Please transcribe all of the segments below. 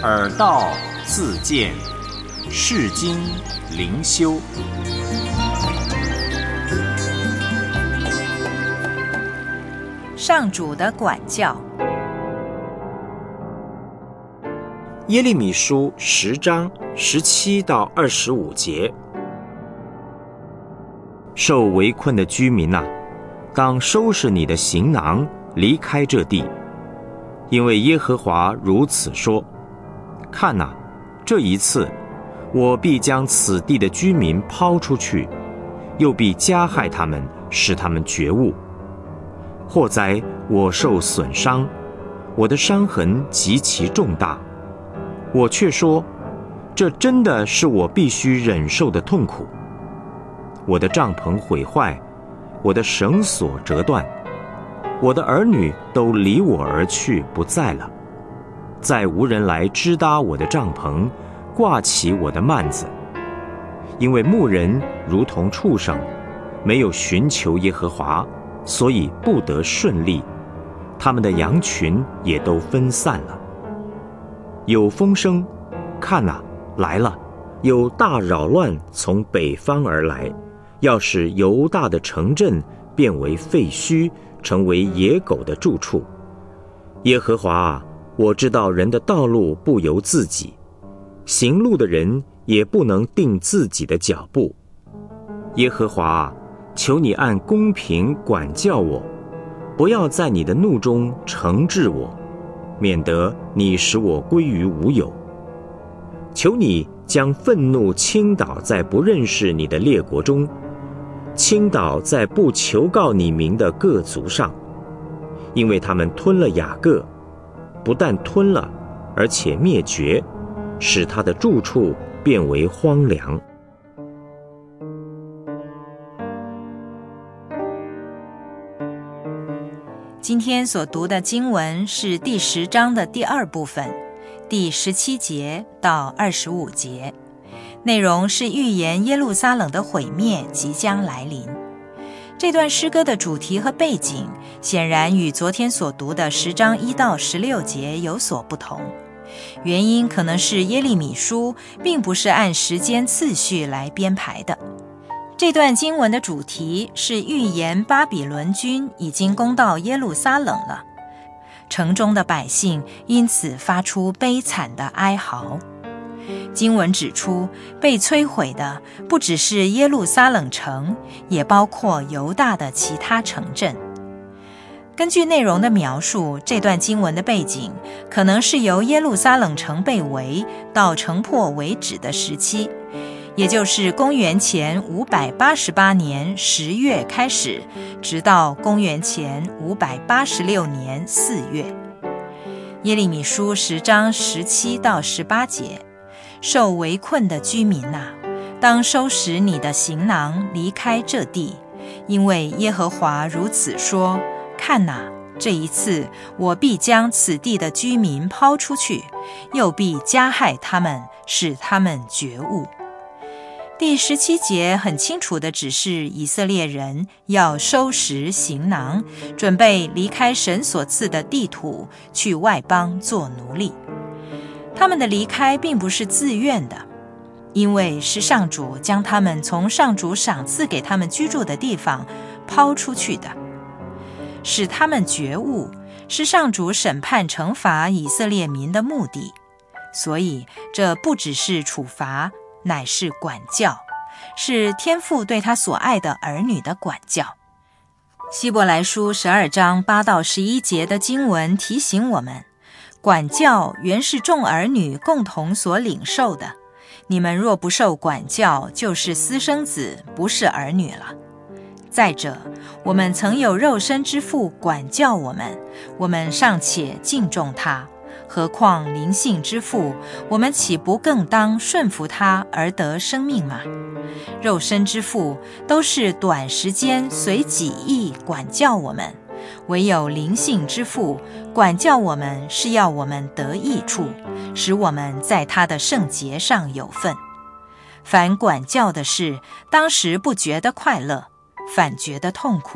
耳道自见，世经灵修。 上主的管教。 耶利米书10章17到25节。受围困的居民啊，当收拾你的行囊，离开这地，因为耶和华如此说：看哪，这一次，我必将此地的居民抛出去，又必加害他们，使他们觉悟。或哉，我受损伤，我的伤痕极其重大，我却说，这真的是我必须忍受的痛苦。我的帐篷毁坏，我的绳索折断，我的儿女都离我而去，不在了。再无人来支搭我的帐篷，挂起我的幔子，因为牧人如同畜生，没有寻求耶和华，所以不得顺利，他们的羊群也都分散了。有风声，看哪，来了，有大扰乱从北方而来，要使犹大的城镇变为废墟，成为野狗的住处。耶和华啊，我知道人的道路不由自己，行路的人也不能定自己的脚步。耶和华啊，求你按公平管教我，不要在你的怒中惩治我，免得你使我归于无有。求你将愤怒倾倒在不认识你的列国中，倾倒在不求告你名的各族上，因为他们吞了雅各，不但吞了，而且灭绝，使他的住处变为荒凉。 今天所读的经文是第10章的第2部分，第17节到25节，内容是预言耶路撒冷的毁灭即将来临。这段诗歌的主题和背景显然与昨天所读的10章1到16节有所不同，原因可能是耶利米书并不是按时间次序来编排的。这段经文的主题是预言巴比伦军已经攻到耶路撒冷了，城中的百姓因此发出悲惨的哀嚎。经文指出，被摧毁的不只是耶路撒冷城，也包括犹大的其他城镇。根据内容的描述，这段经文的背景可能是由耶路撒冷城被围到城破为止的时期，也就是公元前588年10月开始，直到公元前586年4月。耶利米书10章17到18节，受围困的居民啊，当收拾你的行囊，离开这地，因为耶和华如此说：看哪，这一次我必将此地的居民抛出去，又必加害他们，使他们觉悟。第17节很清楚地指示以色列人要收拾行囊，准备离开神所赐的地土，去外邦做奴隶。他们的离开并不是自愿的，因为是上主将他们从上主赏赐给他们居住的地方抛出去的。使他们觉悟，是上主审判惩罚以色列民的目的，所以这不只是处罚，乃是管教，是天父对他所爱的儿女的管教。希伯来书12章8到11节的经文提醒我们，管教原是众儿女共同所领受的，你们若不受管教，就是私生子，不是儿女了。再者，我们曾有肉身之父管教我们，我们尚且敬重他，何况灵性之父，我们岂不更当顺服他而得生命吗？肉身之父都是短时间随己意管教我们，唯有灵性之父管教我们，是要我们得益处，使我们在他的圣洁上有份。凡管教的事，当时不觉得快乐，反觉得痛苦，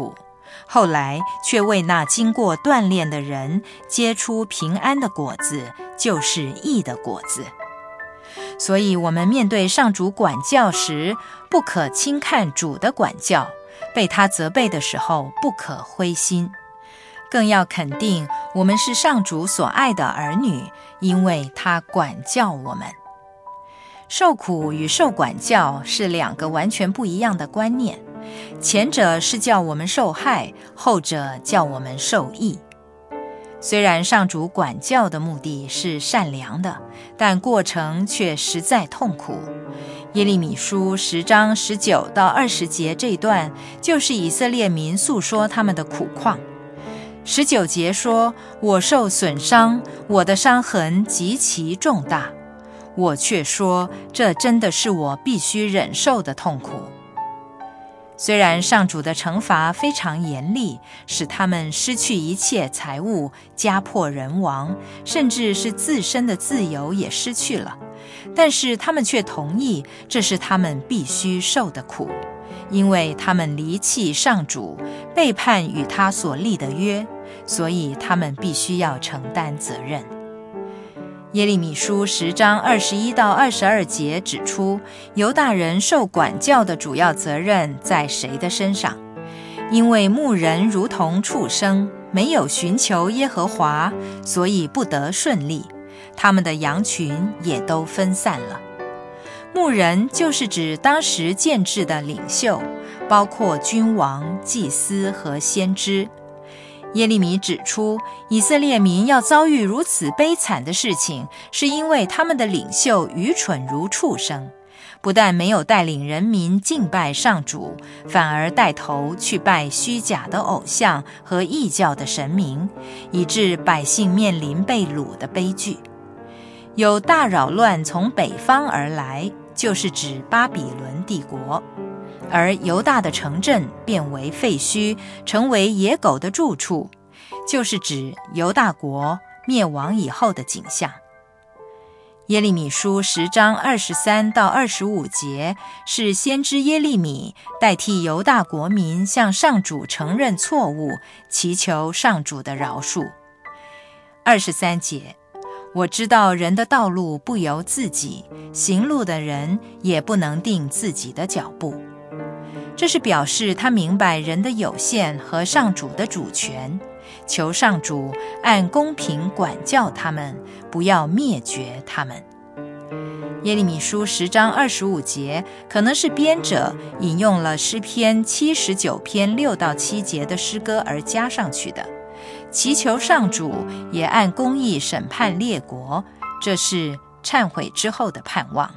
后来却为那经过锻炼的人结出平安的果子，就是义的果子。所以我们面对上主管教时，不可轻看主的管教，被他责备的时候不可灰心，更要肯定我们是上主所爱的儿女，因为他管教我们。受苦与受管教是两个完全不一样的观念，前者是叫我们受害，后者叫我们受益。虽然上主管教的目的是善良的，但过程却实在痛苦。耶利米书10章19到20节这一段，就是以色列民诉说他们的苦况。19节说：我受损伤，我的伤痕极其重大。我却说，这真的是我必须忍受的痛苦。虽然上主的惩罚非常严厉，使他们失去一切财物，家破人亡，甚至是自身的自由也失去了，但是他们却同意这是他们必须受的苦，因为他们离弃上主，背叛与他所立的约，所以他们必须要承担责任。耶利米书10章21到22节指出，犹大人受管教的主要责任在谁的身上？因为牧人如同畜生，没有寻求耶和华，所以不得顺利，他们的羊群也都分散了。牧人就是指当时建制的领袖，包括君王、祭司和先知。耶利米指出，以色列民要遭遇如此悲惨的事情，是因为他们的领袖愚蠢如畜生，不但没有带领人民敬拜上主，反而带头去拜虚假的偶像和异教的神明，以致百姓面临被掳的悲剧。有大扰乱从北方而来，就是指巴比伦帝国，而犹大的城镇变为废墟，成为野狗的住处，就是指犹大国灭亡以后的景象。耶利米书10章23到25节是先知耶利米代替犹大国民向上主承认错误，祈求上主的饶恕。23节，我知道人的道路不由自己，行路的人也不能定自己的脚步。这是表示他明白人的有限和上主的主权，求上主按公平管教他们，不要灭绝他们。耶利米书10章25节可能是编者引用了诗篇79篇6到7节的诗歌而加上去的，祈求上主也按公义审判列国，这是忏悔之后的盼望。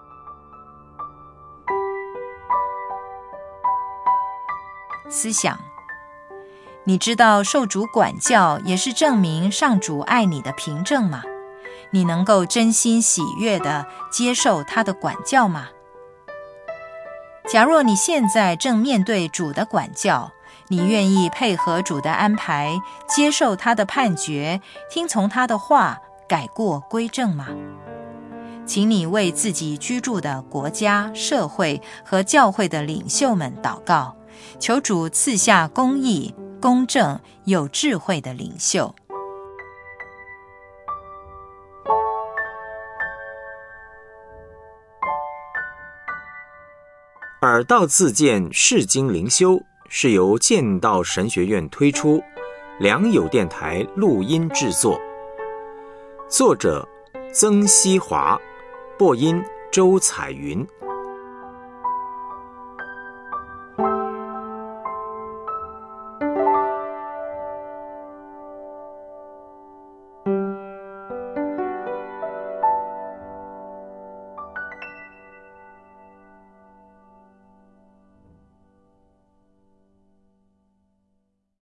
思想，你知道受主管教也是证明上主爱你的凭证吗？你能够真心喜悦地接受他的管教吗？假若你现在正面对主的管教，你愿意配合主的安排，接受他的判决，听从他的话，改过归正吗？请你为自己居住的国家、社会和教会的领袖们祷告，求主赐下公义、公正、有智慧的领袖。 耳道自荐释经灵修是由剑道神学院推出，良友电台录音制作，作者曾希华，播音周彩云。